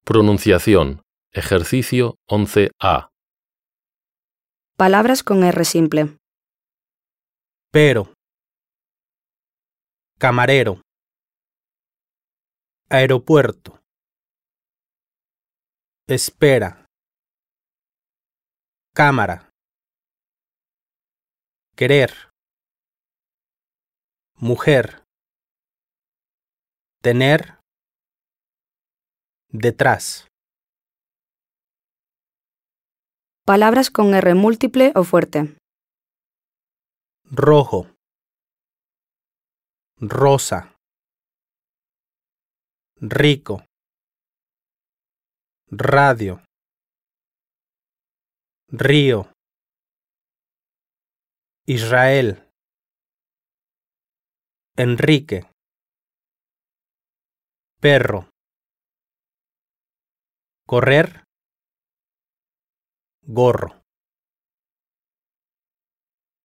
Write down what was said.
Pronunciación. Ejercicio 11A. Palabras con R simple. Pero, camarero, aeropuerto, espera, cámara, querer, mujer, tener, detrás. Palabras con R múltiple o fuerte. Rojo, rosa, rico, radio, río, Israel, Enrique, perro, correr, gorro.